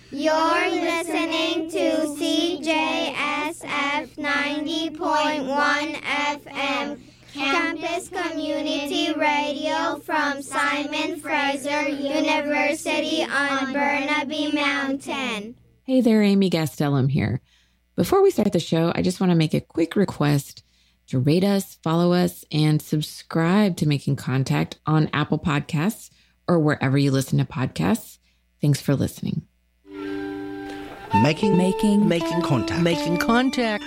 You're listening to CJSF 90.1 FM, Campus Community Radio from Simon Fraser University on Burnaby Mountain. Hey there, Amy Gastelum here. Before we start the show, I just want to make a quick request to rate us, follow us, and subscribe to Making Contact on Apple Podcasts or wherever you listen to podcasts. Thanks for listening. Making contact. Making contact.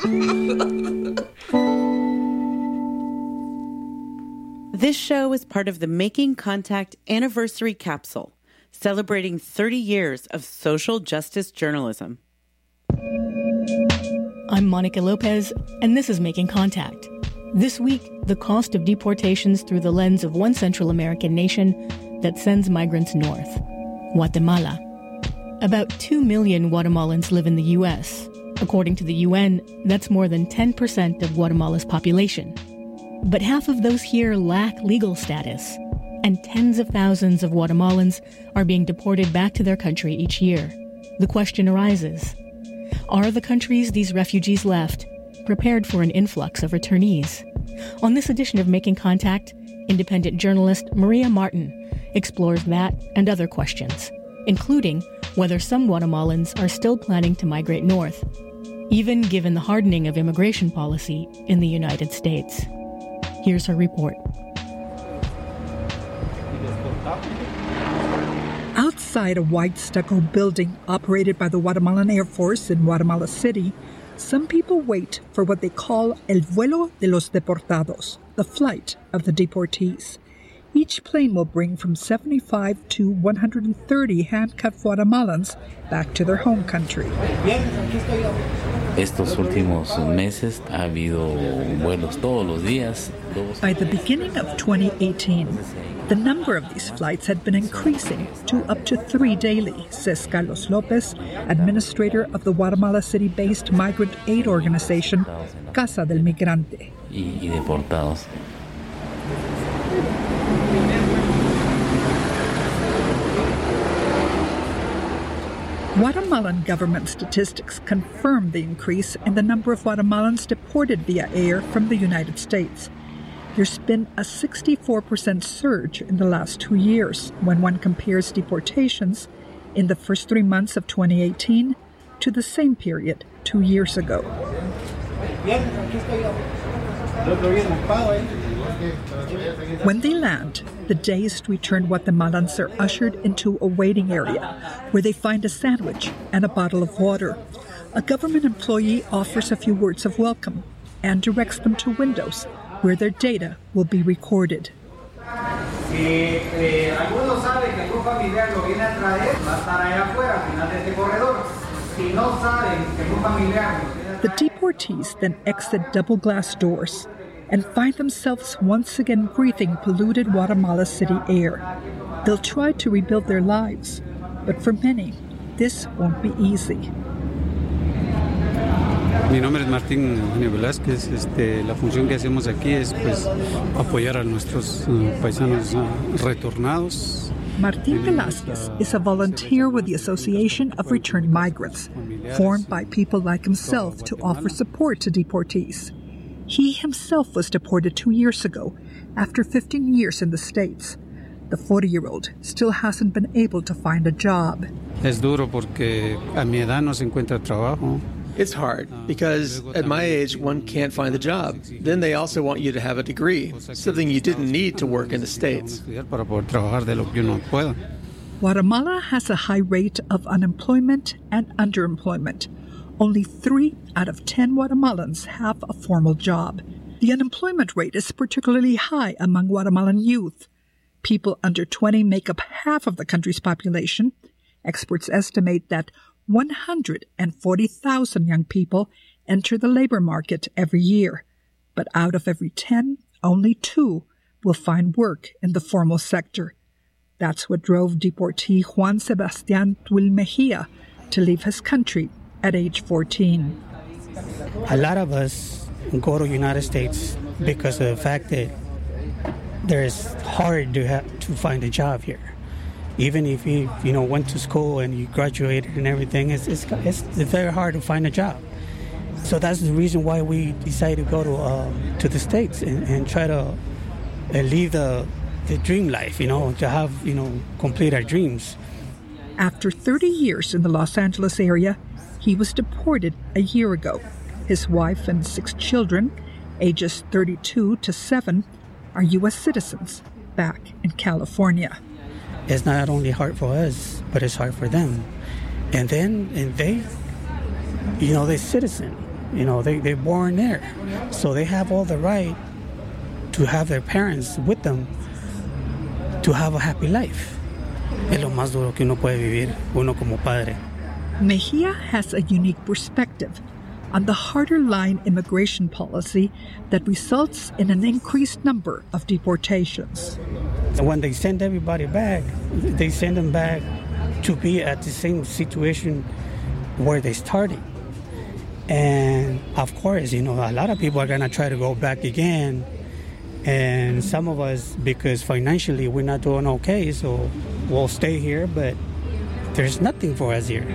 This show is part of the Making Contact Anniversary Capsule, celebrating 30 years of social justice journalism. I'm Monica Lopez, and this is Making Contact. This week, the cost of deportations through the lens of one Central American nation that sends migrants north, Guatemala. About 2 million Guatemalans live in the U.S. According to the UN, that's more than 10% of Guatemala's population. But half of those here lack legal status, and tens of thousands of Guatemalans are being deported back to their country each year. The question arises, are the countries these refugees left prepared for an influx of returnees? On this edition of Making Contact, independent journalist Maria Martin explores that and other questions, including whether some Guatemalans are still planning to migrate north, even given the hardening of immigration policy in the United States. Here's her report. Outside a white stucco building operated by the Guatemalan Air Force in Guatemala City, some people wait for what they call el vuelo de los deportados, the flight of the deportees. Each plane will bring from 75 to 130 handcuffed Guatemalans back to their home country. Estos últimos meses ha habido vuelos todos los días. By the beginning of 2018, the number of these flights had been increasing to up to 3 daily, says Carlos Lopez, administrator of the Guatemala City-based migrant aid organization Casa del Migrante. Y deportados. Guatemalan government statistics confirm the increase in the number of Guatemalans deported via air from the United States. There's been a 64% surge in the last 2 years when one compares deportations in the first 3 months of 2018 to the same period 2 years ago. When they land, the dazed returned Guatemalans are ushered into a waiting area where they find a sandwich and a bottle of water. A government employee offers a few words of welcome and directs them to windows where their data will be recorded. The deportees then exit double glass doors and find themselves once again breathing polluted Guatemala City air. They'll try to rebuild their lives, but for many, this won't be easy. Mi nombre es Martín Eugenio Velázquez. La función que hacemos aquí es apoyar a nuestros paisanos retornados. Martín Velázquez is a volunteer with the Association of Returned Migrants, formed by people like himself to offer support to deportees. He himself was deported 2 years ago, after 15 years in the States. The 40-year-old still hasn't been able to find a job. Es duro porque a mi edad no se encuentra trabajo. It's hard because at my age, one can't find a job. Then they also want you to have a degree, something you didn't need to work in the States. Guatemala has a high rate of unemployment and underemployment. Only 3 out of 10 Guatemalans have a formal job. The unemployment rate is particularly high among Guatemalan youth. People under 20 make up half of the country's population. Experts estimate that 140,000 young people enter the labor market every year, but out of every 10, only 2 will find work in the formal sector. That's what drove deportee Juan Sebastián Tuil Mejia to leave his country at age 14. A lot of us go to the United States because of the fact that it's hard to find a job here. even if you went to school and you graduated and everything, it's very hard to find a job. So that's the reason why we decided to go to the States and try to live the dream life, to have, complete our dreams. After 30 years in the Los Angeles area, he was deported a year ago. His wife and 6 children, ages 32 to 7, are U.S. citizens back in California. It's not only hard for us, but it's hard for them. And they, they're citizen. They're born there. So they have all the right to have their parents with them to have a happy life. Es lo más duro que uno puede vivir, uno como padre. Mejia has a unique perspective on the harder line immigration policy that results in an increased number of deportations. When they send everybody back, they send them back to be at the same situation where they started. And of course, a lot of people are going to try to go back again. And some of us, because financially we're not doing okay, so we'll stay here, but there's nothing for us here.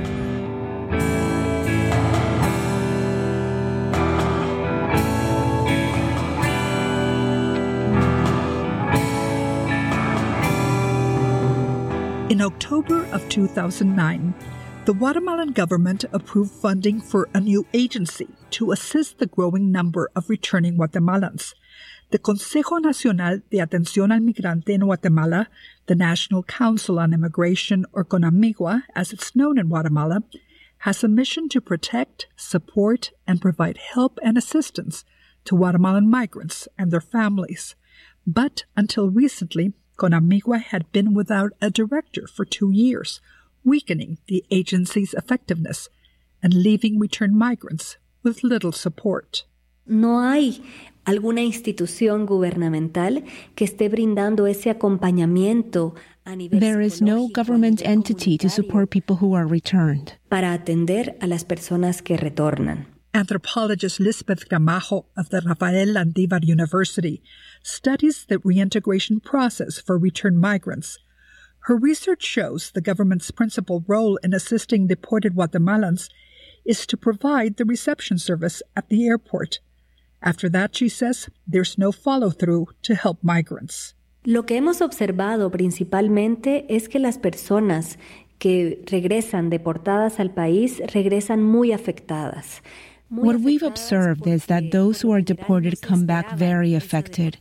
In October of 2009, the Guatemalan government approved funding for a new agency to assist the growing number of returning Guatemalans. The Consejo Nacional de Atención al Migrante in Guatemala, the National Council on Immigration, or CONAMIGUA, as it's known in Guatemala, has a mission to protect, support, and provide help and assistance to Guatemalan migrants and their families. But until recently, CONAMIGUA had been without a director for 2 years, weakening the agency's effectiveness and leaving returned migrants with little support. No hay alguna institución gubernamental que esté brindando ese acompañamiento a nivel. There is no government entity to support people who are returned. Para atender a las personas que retornan. Anthropologist Lisbeth Gramajo of the Rafael Landívar University studies the reintegration process for returned migrants. Her research shows the government's principal role in assisting deported Guatemalans is to provide the reception service at the airport. After that, she says, there's no follow-through to help migrants. Lo que hemos observado principalmente es que las personas que regresan deportadas al país regresan muy afectadas. What we've observed is that those who are deported come back very affected.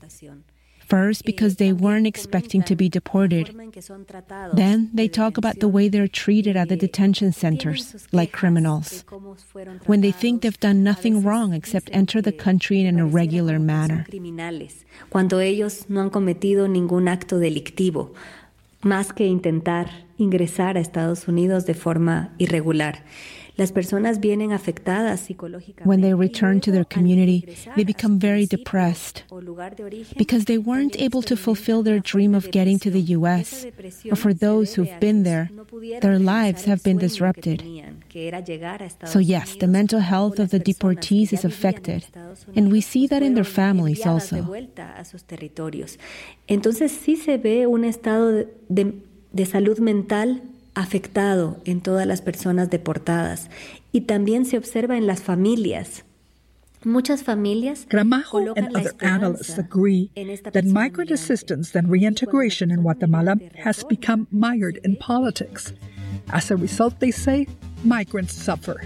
First, because they weren't expecting to be deported. Then, they talk about the way they're treated at the detention centers, like criminals, when they think they've done nothing wrong except enter the country in an irregular manner. Cuando ellos no han cometido ningún acto delictivo, más que intentar ingresar a Estados Unidos de forma irregular. Las personas vienen afectadas psicológicamente. When they return to their community, they become very depressed because they weren't able to fulfill their dream of getting to the U.S. Or for those who've been there, their lives have been disrupted. So yes, the mental health of the deportees is affected, and we see that in their families also. Entonces sí se ve un estado de salud mental afectado en todas las personas deportadas y también se observa en las familias. Muchas familias Gramajo and other analysts agree that migrant assistance and reintegration in Guatemala has become mired in politics. As a result, they say, migrants suffer.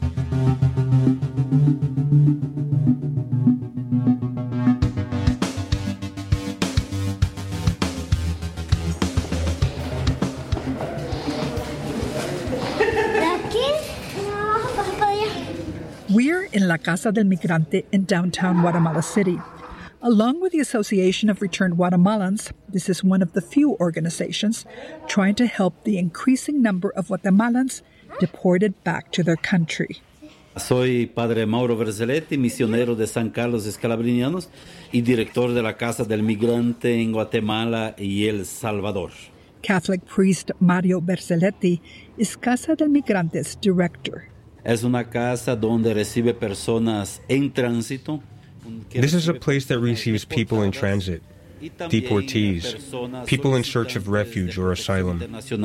We're in La Casa del Migrante in downtown Guatemala City. Along with the Association of Returned Guatemalans, this is one of the few organizations trying to help the increasing number of Guatemalans deported back to their country. Soy Padre Mauro Verzelletti, misionero de San Carlos Escalabrinianos y director de la Casa del Migrante en Guatemala y El Salvador. Catholic priest Mario Verzelletti is Casa del Migrante's director. Es una casa donde recibe personas en tránsito. This is a place that receives people in transit. deportees, people in search of refuge or asylum.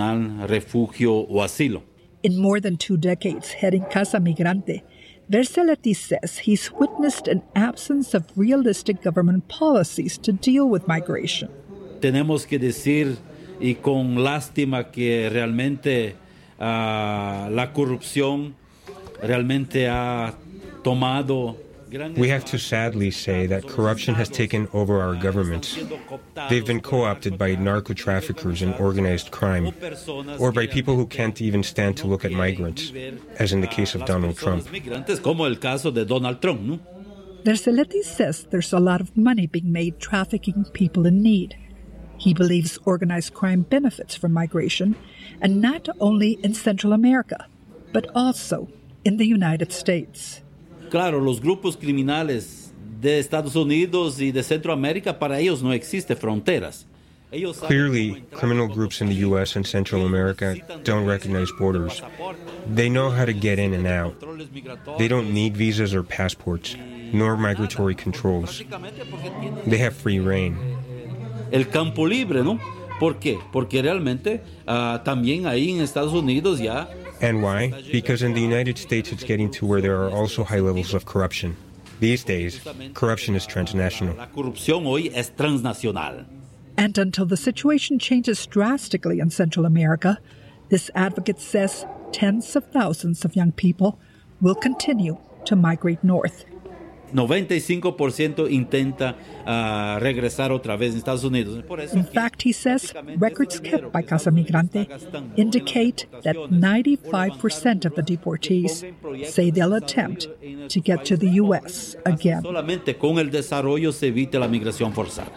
In more than 2 decades heading Casa Migrante, Vercelletti says he's witnessed an absence of realistic government policies to deal with migration. Tenemos que decir, y con lástima, que realmente la corrupción realmente ha tomado. We have to sadly say that corruption has taken over our governments. They've been co-opted by narco-traffickers and organized crime, or by people who can't even stand to look at migrants, as in the case of Donald Trump. Vercelletti says there's a lot of money being made trafficking people in need. He believes organized crime benefits from migration, and not only in Central America, but also in the United States. Claro, los grupos criminales de Estados Unidos y de Centroamérica, para ellos no existen fronteras. Clearly, criminal groups in the U.S. and Central America don't recognize borders. They know how to get in and out. They don't need visas or passports, nor migratory controls. They have free reign. El campo libre, ¿no? ¿Por qué? Porque realmente también ahí en Estados Unidos ya. And why? Because in the United States it's getting to where there are also high levels of corruption. These days, corruption is transnational. La corrupción hoy es transnacional. And until the situation changes drastically in Central America, this advocate says tens of thousands of young people will continue to migrate north. 95% intenta regresar otra vez en Estados Unidos. In fact, he says, records kept by Casa Migrante indicate that 95% of the deportees say they'll attempt to get to the U.S. again. Solamente con el desarrollo se evita la migración forzada.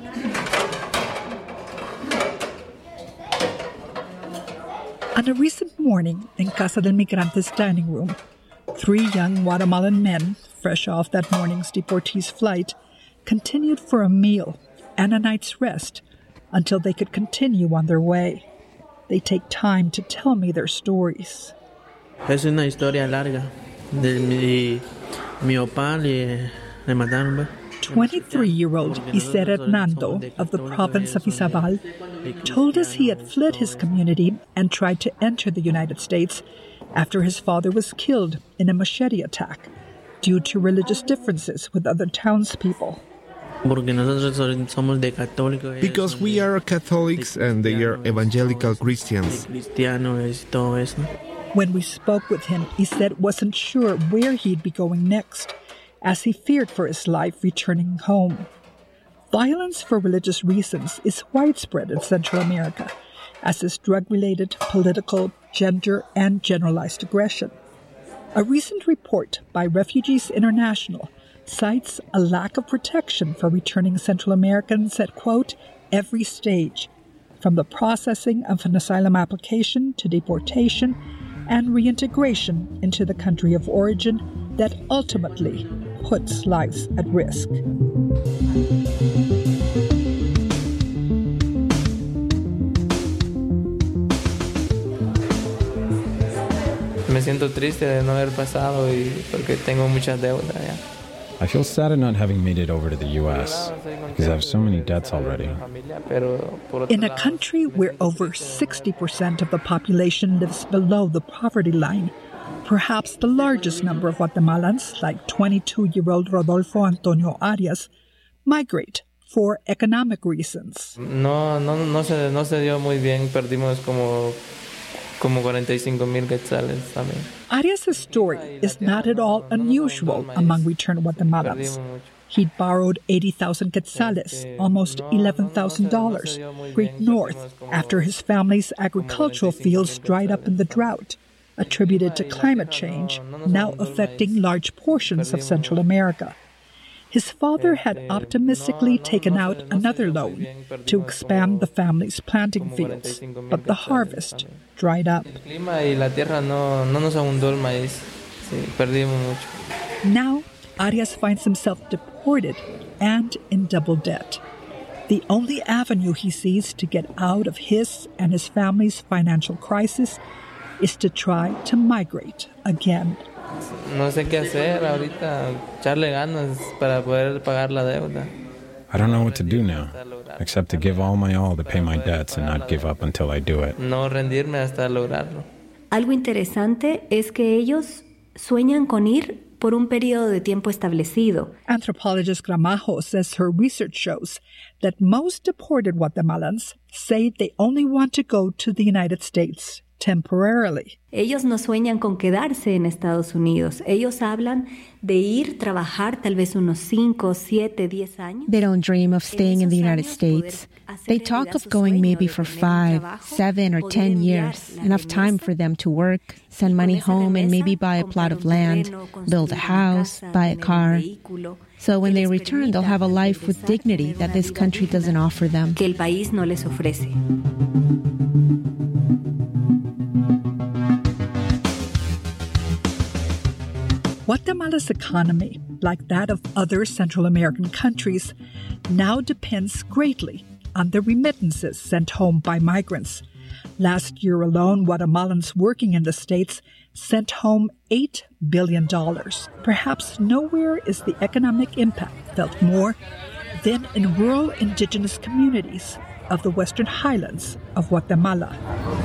On a recent morning in Casa del Migrante's dining room, 3 young Guatemalan men, fresh off that morning's deportees' flight, continued for a meal and a night's rest until they could continue on their way. They take time to tell me their stories. Es una historia larga. Mi papá le mataron. 23-year-old Iser Hernando of the province of Izabal told us he had fled his community and tried to enter the United States after his father was killed in a machete attack due to religious differences with other townspeople. Because we are Catholics and they are evangelical Christians. When we spoke with him, he said wasn't sure where he'd be going next, as he feared for his life returning home. Violence for religious reasons is widespread in Central America, as is drug-related, political, gender, and generalized aggression. A recent report by Refugees International cites a lack of protection for returning Central Americans at, quote, every stage, from the processing of an asylum application to deportation and reintegration into the country of origin that ultimately puts lives at risk. Me siento triste de no haber pasado y porque tengo muchas deudas ya. I feel sad at not having made it over to the U.S. because I have so many debts already. In a country where over 60% of the population lives below the poverty line, perhaps the largest number of Guatemalans, like 22-year-old Rodolfo Antonio Arias, migrate for economic reasons. No se dio muy bien. Perdimos como 45,000 quetzales también. Arias' story is not at all unusual among returned Guatemalans. He'd borrowed 80,000 quetzales, almost $11,000, Greek North, after his family's agricultural fields dried up in the drought, attributed to climate change, now affecting large portions of Central America. His father had optimistically taken out another loan to expand the family's planting fields, but the harvest dried up. Now, Arias finds himself deported and in double debt. The only avenue he sees to get out of his and his family's financial crisis is to try to migrate again. No sé qué hacer ahorita, echarle ganas para poder pagar la deuda. I don't know what to do now, except to give all my all to pay my debts and not give up until I do it. No rendirme hasta lograrlo. Algo interesante es que ellos sueñan con ir por un periodo de tiempo establecido. Anthropologist Gramajo says her research shows that most deported Guatemalans say they only want to go to the United States temporarily. Ellos no sueñan con quedarse en Estados Unidos. Ellos hablan de ir, trabajar tal vez unos 5, 7, 10 años. They don't dream of staying in the United States. They talk of going maybe for 5, 7, or 10 years, enough time for them to work, send money home, and maybe buy a plot of land, build a house, buy a car. So when they return, they'll have a life with dignity that this country doesn't offer them. Que el país no les ofrece. Guatemala's economy, like that of other Central American countries, now depends greatly on the remittances sent home by migrants. Last year alone, Guatemalans working in the States sent home $8 billion. Perhaps nowhere is the economic impact felt more than in rural indigenous communities of the Western Highlands of Guatemala.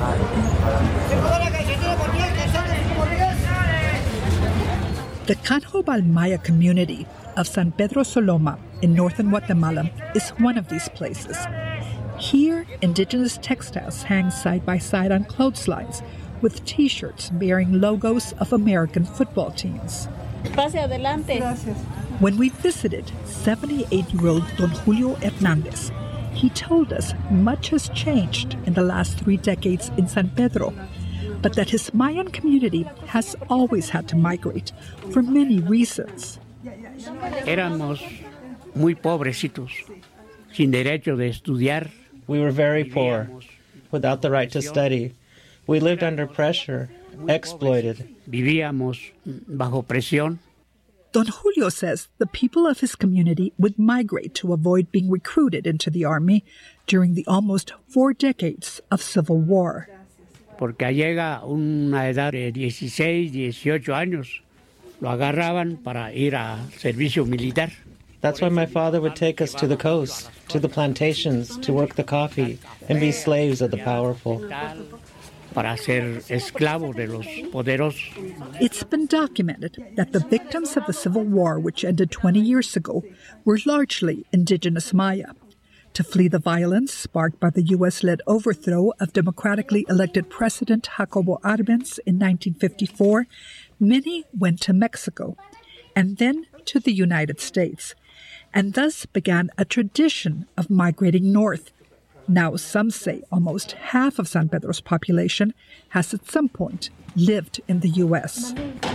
The Canjobal Maya community of San Pedro Soloma in northern Guatemala is one of these places. Here, indigenous textiles hang side by side on clotheslines with T-shirts bearing logos of American football teams. Pase adelante. When we visited 78-year-old Don Julio Hernandez, he told us much has changed in the last 3 decades in San Pedro, but that his Mayan community has always had to migrate for many reasons. Éramos muy pobrecitos, sin derecho de estudiar. We were very poor, without the right to study. We lived under pressure, exploited. Vivíamos bajo presión. Don Julio says the people of his community would migrate to avoid being recruited into the army during the almost 4 decades of civil war. Porque llega una edad de 16, 18 años, lo agarraban para ir a servicio militar. That's why my father would take us to the coast, to the plantations, to work the coffee, and be slaves of the powerful. Para ser esclavos de los poderosos. It's been documented that the victims of the Civil War, which ended 20 years ago, were largely indigenous Maya. To flee the violence sparked by the U.S.-led overthrow of democratically elected President Jacobo Arbenz in 1954, many went to Mexico and then to the United States, and thus began a tradition of migrating north. Now, some say almost half of San Pedro's population has at some point lived in the U.S.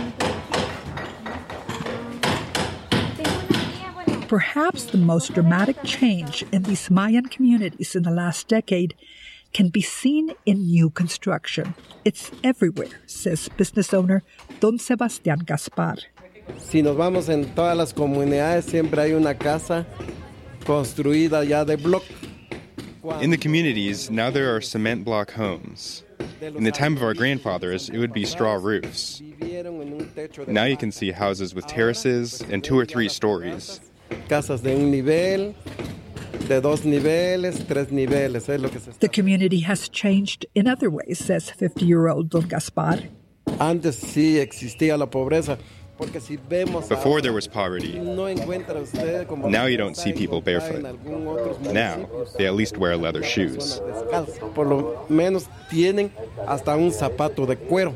Perhaps the most dramatic change in these Mayan communities in the last decade can be seen in new construction. It's everywhere, says business owner Don Sebastián Gaspar. Si nos vamos en todas las comunidades, siempre hay una casa construida ya de block. In the communities, now there are cement block homes. In the time of our grandfathers, it would be straw roofs. Now you can see houses with terraces and 2 or 3 stories. Casas de un nivel, de 2 niveles, 3 niveles. Es lo que se está. The community has changed in other ways, says 50-year-old Don Gaspar. Antes sí existía la pobreza. Porque si vemos Before there was poverty. Now you don't see people barefoot. Now they at least wear leather shoes. Por lo menos tienen hasta un zapato de cuero.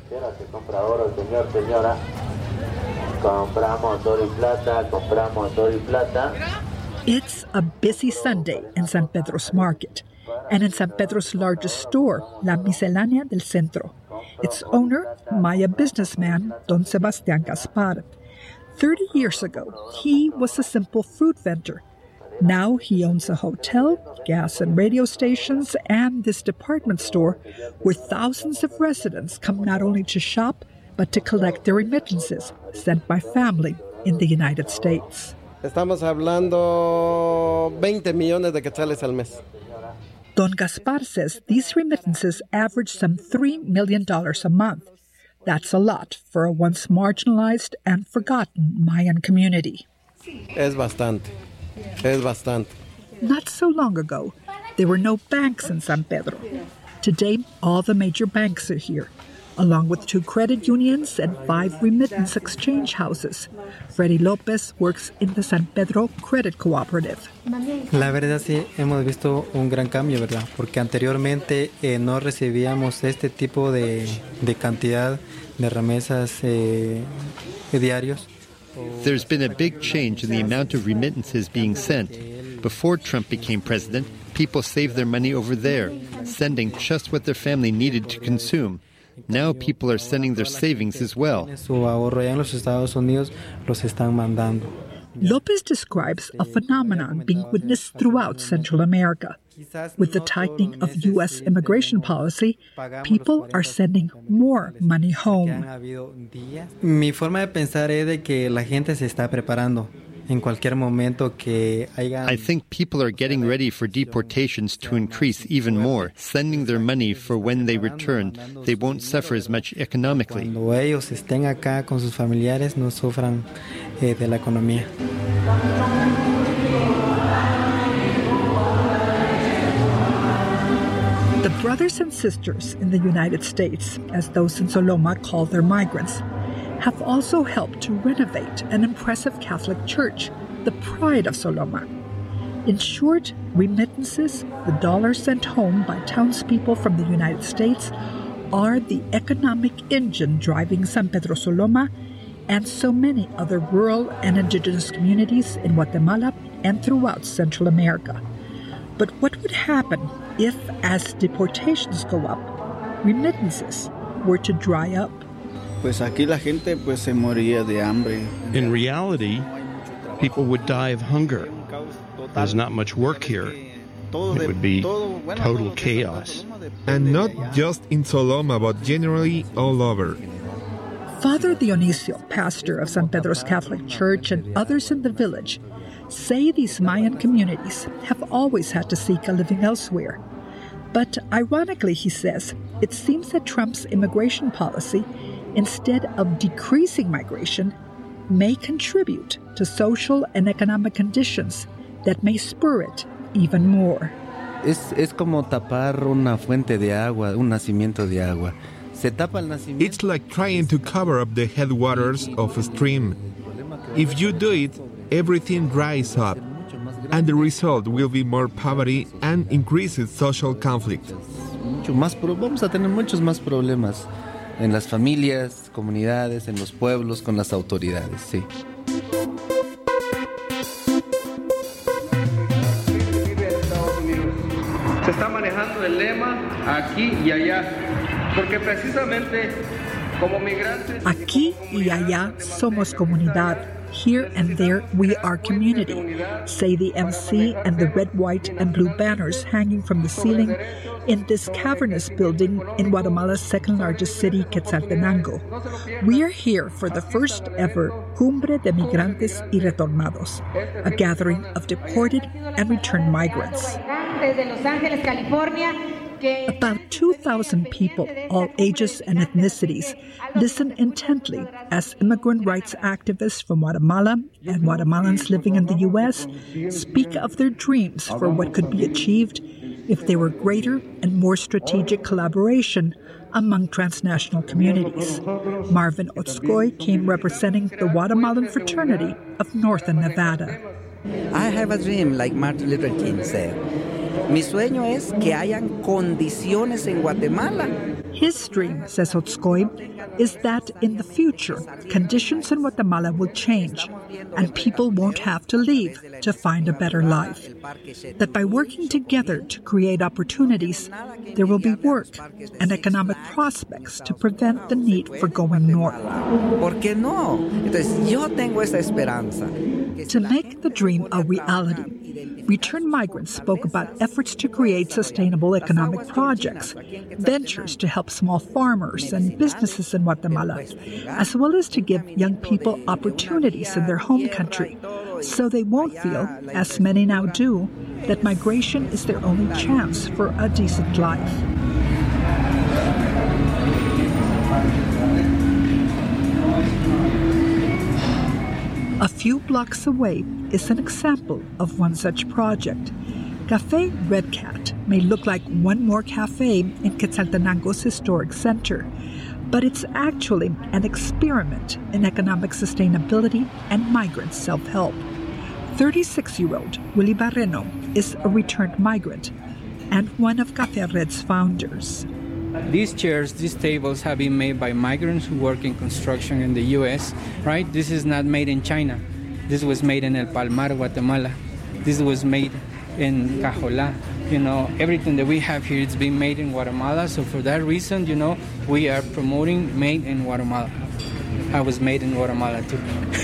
It's a busy Sunday in San Pedro's market and in San Pedro's largest store, La Miscelánea del Centro. Its owner, Maya businessman Don Sebastián Gaspar. 30 years ago, he was a simple fruit vendor. Now he owns a hotel, gas and radio stations, and this department store where thousands of residents come not only to shop, but to collect their remittances sent by family in the United States. Estamos hablando 20 millones de quetzales al mes. Don Gaspar says these remittances average some $3 million a month. That's a lot for a once marginalized and forgotten Mayan community. Es bastante. Es bastante. Not so long ago, there were no banks in San Pedro. Today, all the major banks are here, along with 2 credit unions and 5 remittance exchange houses. Freddy Lopez works in the San Pedro Credit Cooperative. La verdad sí, hemos visto un gran cambio, ¿verdad? Porque anteriormente no recibíamos este tipo de cantidad de remesas diarios. There's been a big change in the amount of remittances being sent. Before Trump became president, people saved their money over there, sending just what their family needed to consume. Now people are sending their savings as well. Su ahorro allá en los Estados Unidos los están mandando. Lopez describes a phenomenon being witnessed throughout Central America. With the tightening of U.S. immigration policy, people are sending more money home. Mi forma de pensar es de que la gente se está preparando. En cualquier momento que hayan... I think people are getting ready for deportations to increase even more, sending their money for when they return. They won't suffer as much economically. Cuando ellos estén acá con sus familiares, no sufran de la economía. The brothers and sisters in the United States, as those in Soloma call their migrants, have also helped to renovate an impressive Catholic church, the pride of Soloma. In short, remittances, the dollars sent home by townspeople from the United States, are the economic engine driving San Pedro Soloma and so many other rural and indigenous communities in Guatemala and throughout Central America. But what would happen if, as deportations go up, remittances were to dry up? Pues aquí la gente pues se moría de hambre. In reality, people would die of hunger. There's not much work here. It would be total chaos. And not just in Soloma, but generally all over. Father Dionisio, pastor of San Pedro's Catholic Church, and others in the village say these Mayan communities have always had to seek a living elsewhere. But ironically, he says, it seems that Trump's immigration policy, instead of decreasing migration, may contribute to social and economic conditions that may spur it even more. Es como tapar una fuente de agua, un nacimiento de agua. Se tapa el nacimiento. It's like trying to cover up the headwaters of a stream. If you do it, everything dries up, and the result will be more poverty and increased social conflict. Vamos a tener muchos más problemas en las familias, comunidades, en los pueblos, con las autoridades, sí. Se está manejando el lema aquí y allá, porque precisamente como migrantes... Aquí y allá somos comunidad. Here and there we are community, say the MC and the red, white, and blue banners hanging from the ceiling in this cavernous building in Guatemala's second largest city, Quetzaltenango. We are here for the first ever Cumbre de Migrantes y Retornados, a gathering of deported and returned migrants. About 2,000 people, all ages and ethnicities, listen intently as immigrant rights activists from Guatemala and Guatemalans living in the U.S. speak of their dreams for what could be achieved if there were greater and more strategic collaboration among transnational communities. Marvin Otzkoy came representing the Guatemalan fraternity of Northern Nevada. I have a dream, like Martin Luther King said. Mi sueño es que hayan condiciones en Guatemala. His dream, says Otzkoy, is that in the future, conditions in Guatemala will change and people won't have to leave to find a better life. That by working together to create opportunities, there will be work and economic prospects to prevent the need for going north. ¿Por qué no? Entonces, yo tengo esa esperanza. To make the dream a reality, returned migrants spoke about efforts to create sustainable economic projects, ventures to help small farmers and businesses in Guatemala, as well as to give young people opportunities in their home country, so they won't feel, as many now do, that migration is their only chance for a decent life. A few blocks away is an example of one such project. Café Red Cat may look like one more cafe in Quetzaltenango's historic center, but it's actually an experiment in economic sustainability and migrant self-help. 36-year-old Willie Barreno is a returned migrant and one of Café Red's founders. These chairs, these tables have been made by migrants who work in construction in the U.S., right? This is not made in China. This was made in El Palmar, Guatemala. This was made in Cajola. You know, everything that we have here is being made in Guatemala. So for that reason, you know, we are promoting made in Guatemala. I was made in Guatemala too.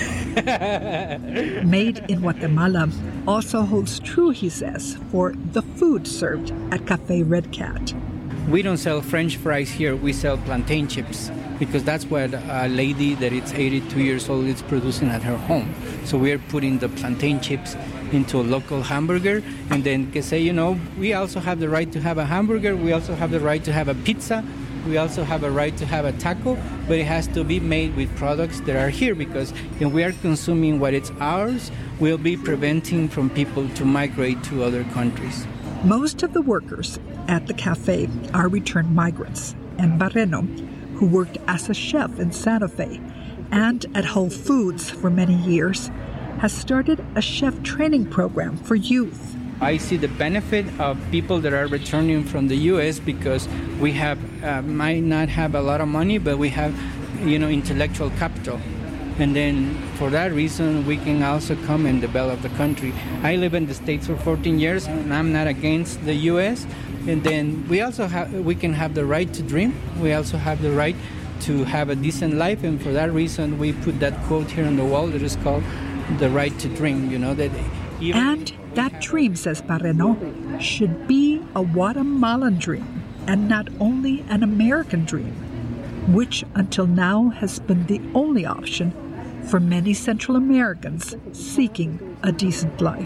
Made in Guatemala also holds true, he says, for the food served at Café Red Cat. We don't sell French fries here, we sell plantain chips, because that's what a lady that is 82 years old is producing at her home. So we're putting the plantain chips into a local hamburger, and then can say, you know, we also have the right to have a hamburger, we also have the right to have a pizza, we also have a right to have a taco, but it has to be made with products that are here, because when we are consuming what is ours, we'll be preventing from people to migrate to other countries. Most of the workers at the cafe are returned migrants, and Barreno, who worked as a chef in Santa Fe and at Whole Foods for many years, has started a chef training program for youth. I see the benefit of people that are returning from the U.S. because we have might not have a lot of money, but we have, you know, intellectual capital. And then for that reason, we can also come and develop the country. I live in the States for 14 years, and I'm not against the U.S. And then we can have the right to dream. We also have the right to have a decent life. And for that reason, we put that quote here on the wall that is called the right to dream, you know, that even... And that dream, says Barreno, should be a Guatemalan dream and not only an American dream, which until now has been the only option for many Central Americans seeking a decent life.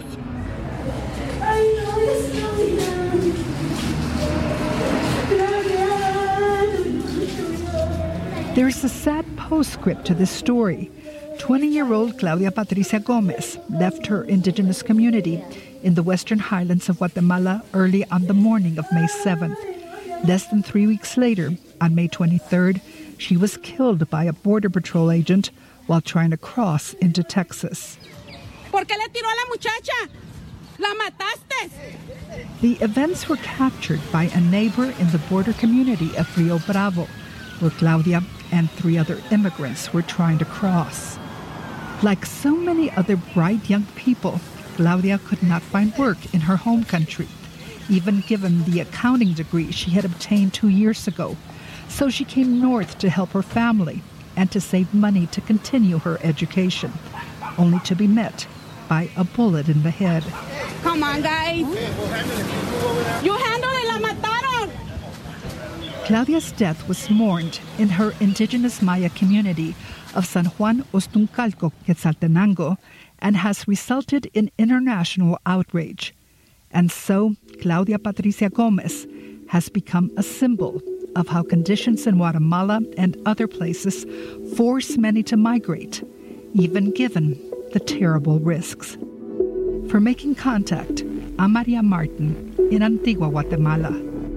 There's a sad postscript to this story. 20-year-old Claudia Patricia Gomez left her indigenous community in the western highlands of Guatemala early on the morning of May 7th. Less than 3 weeks later, on May 23rd, she was killed by a Border Patrol agent while trying to cross into Texas. ¿Por qué le tiró a la muchacha? La mataste. The events were captured by a neighbor in the border community of Rio Bravo, where Claudia and 3 other immigrants were trying to cross. Like so many other bright young people, Claudia could not find work in her home country, even given the accounting degree she had obtained 2 years ago. So she came north to help her family and to save money to continue her education, only to be met by a bullet in the head. Come on, guys. You handle it, la mataron. Claudia's death was mourned in her indigenous Maya community of San Juan Ostuncalco, Quetzaltenango, and has resulted in international outrage. And so, Claudia Patricia Gomez has become a symbol of how conditions in Guatemala and other places force many to migrate, even given the terrible risks. For Making Contact, I'm Maria Martin in Antigua, Guatemala.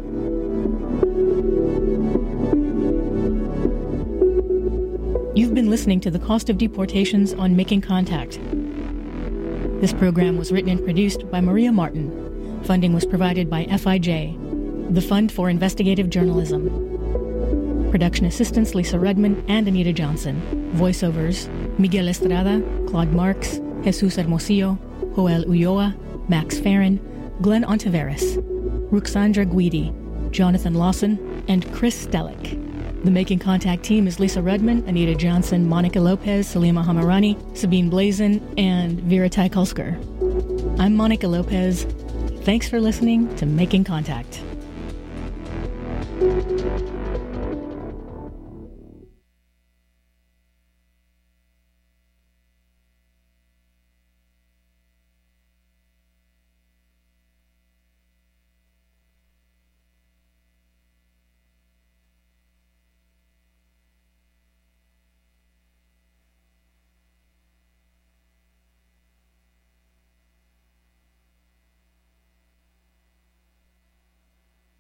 You've been listening to The Cost of Deportations on Making Contact. This program was written and produced by Maria Martin. Funding was provided by FIJ, the Fund for Investigative Journalism. Production assistants Lisa Redman and Anita Johnson. Voiceovers Miguel Estrada, Claude Marks, Jesus Hermosillo, Joel Ulloa, Max Farron, Glenn Ontiveros, Ruxandra Guidi, Jonathan Lawson, and Chris Stellick. The Making Contact team is Lisa Redman, Anita Johnson, Monica Lopez, Salima Hamarani, Sabine Blazin, and Vera Taikulsker. I'm Monica Lopez. Thanks for listening to Making Contact.